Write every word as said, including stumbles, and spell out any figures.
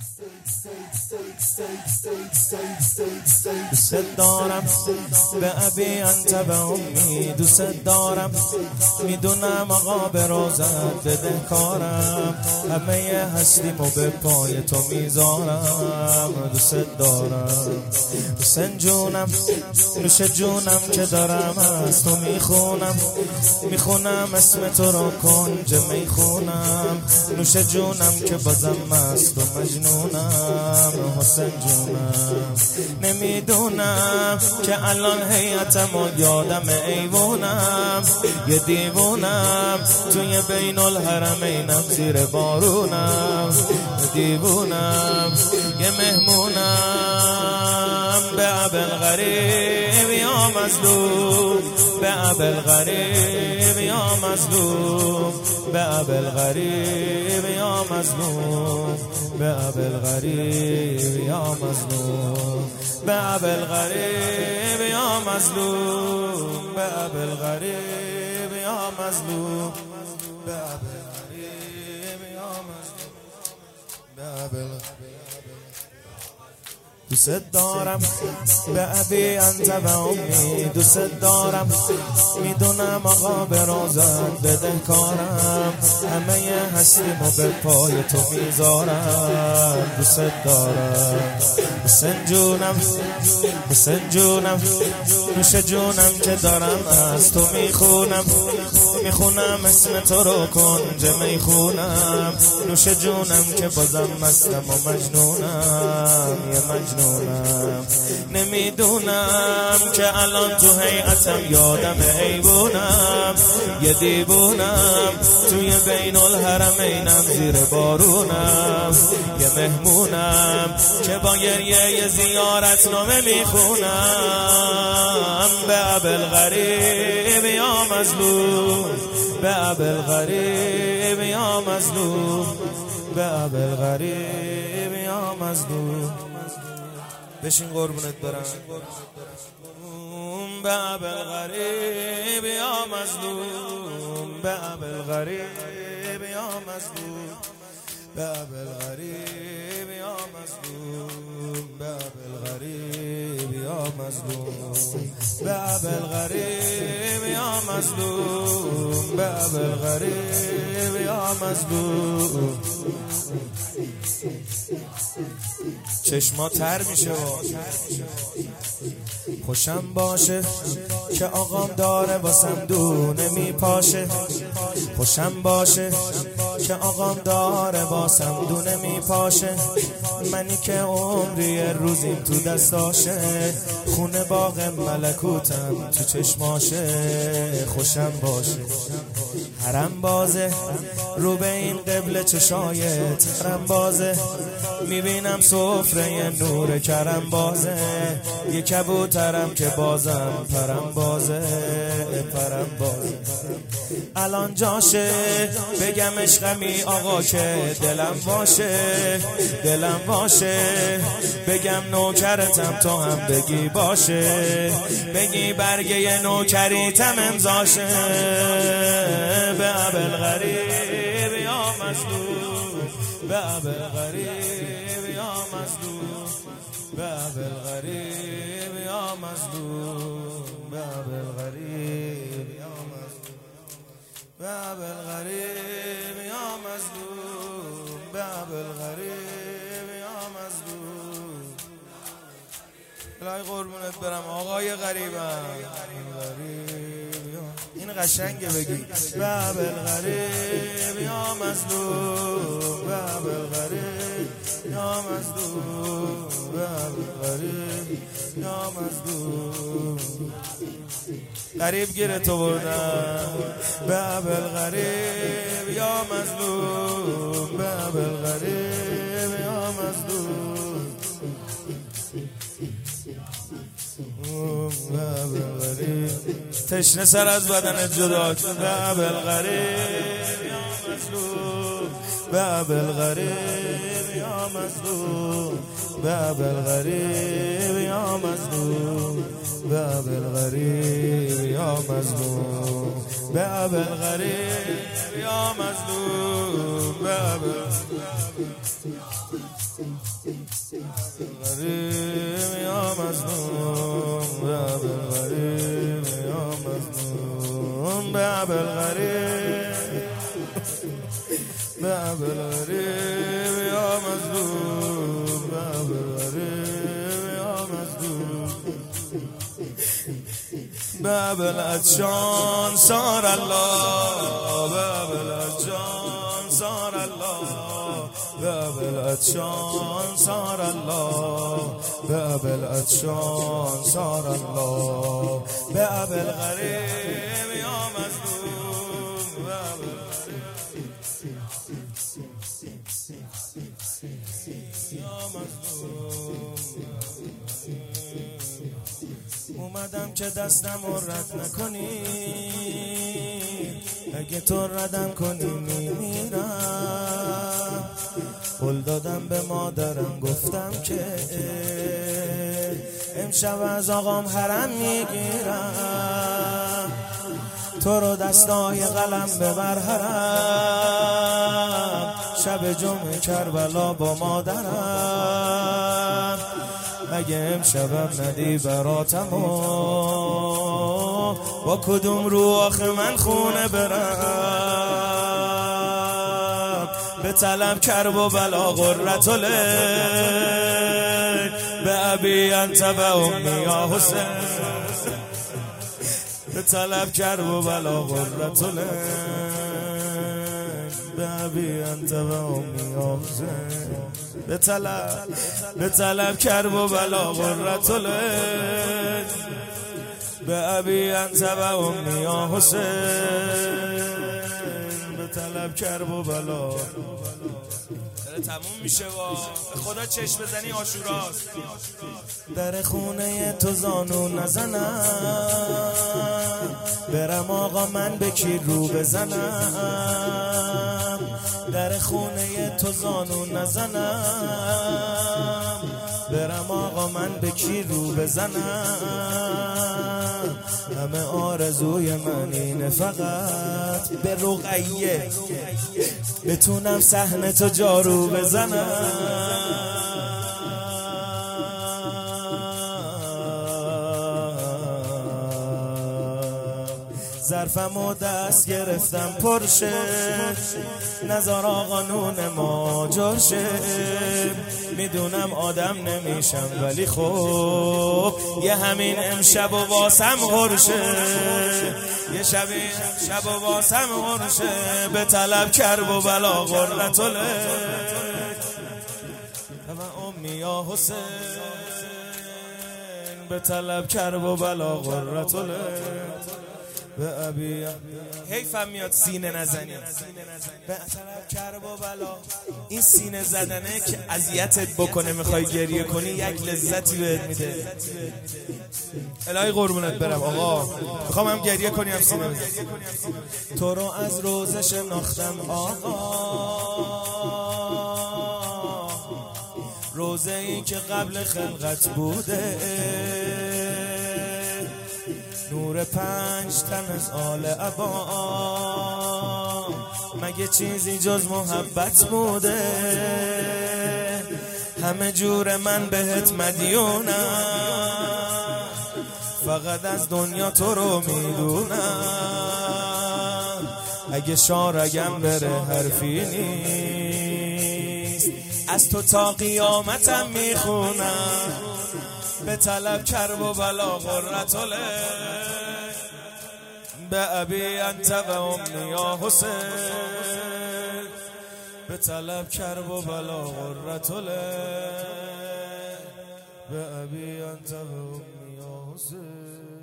دوست دارم به ابی انت به امی، دوست دارم میدونم آقا به روزت بده کارم، همه هستیمو به پای تو میذارم. دوست دارم حسین جونم، نوش جونم که دارم از تو میخونم، میخونم اسم تو رو کنج میخونم. نوش جونم که بازم مست و مجنونم. حسین جونم نمیدونم که الان هیئتم و یادم ایوونم، یه دیوونم توی بین الحرمینم زیر بارونم، دیوونم یه مهمونم به ابوالغریب یا مظلوم، به ابوالغریب یا مظلوم، به ابوالغریب یا مظلوم، به ابوالغریب یا مظلوم، به ابوالغریب یا مظلوم، به ابوالغریب یا مظلوم، به ابوالغریب یا مظلوم، به ابوالغریب. دوست دارم به ابی انت و امی، دوست دارم میدونم آقا به روزت بده کارم، همه هستیمو به پای تو میذارم. دوست دارم حسین جونم، حسین جونم، نوش جونم که دارم از تو میخونم، میخونم اسم تو رو کنج میخونم. نوش جونم که بازم مستم و مجنونم، یه مجنونم. نمیدونم که الان تو هیئتم یادم ایوونم، یه دیوونم توی بین الحرمینم زیر بارونم، یه مهمونم که با گریه زیارت نامه میخونم. به ابوالغریب یا مظلوم، به ابوالغریب یا مظلوم، به ابوالغریب یا مظلوم. بشین قربونت برم. به ابوالغریب یا مظلوم، به ابوالغریب یا مظلوم، به ابوالغریب یا مظلوم، به ابوالغریب یا مظلوم، به ابوالغریب یا مظلوم، به ابوالغریب یا مظلوم. چشما تر میشه و خوشم باشه که آقام داره واسم دونه میپاشه، خوشم باشه که آقام داره واسم دونه میپاشه. منی که عمری روزیم تو دستاشه، خونه باغ ملکوتم تو چشماشه. خوشم باشه حرم بازه رو به این قبله چشایت، حرم بازه میبینم سفره نور کرم بازه، یه کبوترم که بازم پرم بازه، پرم بازه. الان جاشه بگم عشقمی آقا که دلم باشه، دلم باشه بگم نوکرتم تو هم بگی باشه، بگی برگه نوکریتم امضاشه. به ابوالغریب یا مظلوم، به ابوالغریب یا مظلوم، به ابوالغریب یا مظلوم، به ابوالغریب یا مظلوم، به ابوالغریب یا مظلوم، به ابوالغریب یا مظلوم. الهی قربونت برم آقای غریبم. این قشنگه بگی به ابوالغریب یا مظلوم، به ابوالغریب یا مظلوم، به ابوالغریب یا مظلوم. غریب گیره تو بردم به ابوالغریب یا مظلوم، به ابوالغریب یا مظلوم. تشنه سر از بدنت جدا کن به ابوالغریب یا مظلوم، به ابوالغریب یا مظلوم به ابوالغریب یا مظلوم به ابوالغریب یا مظلوم به ابوالغریب یا مظلوم به ابوالغریب یا مظلوم به ابوالغریب یا مظلوم به ابوالغریب به ابوالغریب یا مظلوم به ابوالغریب یا مظلوم به ابوالعطشان صار الله به ابوالعطشان صار الله به ابوالعطشان صار الله به ابوالعطشان صار الله به ابوالغریب یا مظلوم به یا مظلوم اومدم که دستم رد نکنی، اگه تو ردم کنی میمیرم. قول دادم به مادرم گفتم که امشب از آقام حرم میگیرم، تو رو دستای قلم ببر حرم، شب جمعه کربلا با مادرم. اگه امشبم ندی براتمو با کدوم رو آخه من خونه برم، به طلب کرب و بلا غرت العین به ابی انت و امی یا حسین، به طلب کرب و بلا غرت العین به ابی انت و امی یا حسین، به طلب به طلب کرب و بلا غرت العین به ابی انت و امی یا حسین، به طلب کرب و بلا. تموم میشه وا به خدا چشم بزنی عاشوراست. در خونه تو زانو نزنم، برم آقا من به کی رو بزنم. در خونه تو زانو نزنم، برم آقا من به کی رو بزنم. همه آرزوی من اینه فقط به رقیه بتونم صحنه تو جارو بزنم. ظرفم و دست گرفتم پرشه، نزار آقا نون ما جاشه. میدونم آدم نمیشم ولی خب یه همین امشب و واسم غرشه، یه شب شب و واسم غرشه. به طلب کرب و بلا غرت العین و امی یا حسین، به طلب کرب و بلا غرت العین به ابی. حیفم میاد سینه نزنی، به طلب کرب و بلا. این سینه زدنه که اذیتت بکنه میخوای گریه کنی یک لذتی بهت میده. الهی قربونت برم آقا، میخوام هم گریه کنی هم سینه بزنی. تو رو از روزه شناختم آقا، روزه ای که قبل خلقت بوده، نور پنج تن از آل عبا، مگه چیزی جز محبت بوده. همه جور من بهت مدیونم، فقط از دنیا تو رو میدونم. اگه شارگم بره حرفی نیست، از تو تا قیامتم میخونم. به طلب کرب و بلا غرت العین به ابی انت و امی یا حسین، به طلب کرب و بلا غرت العین به ابی انت و امی یا حسین.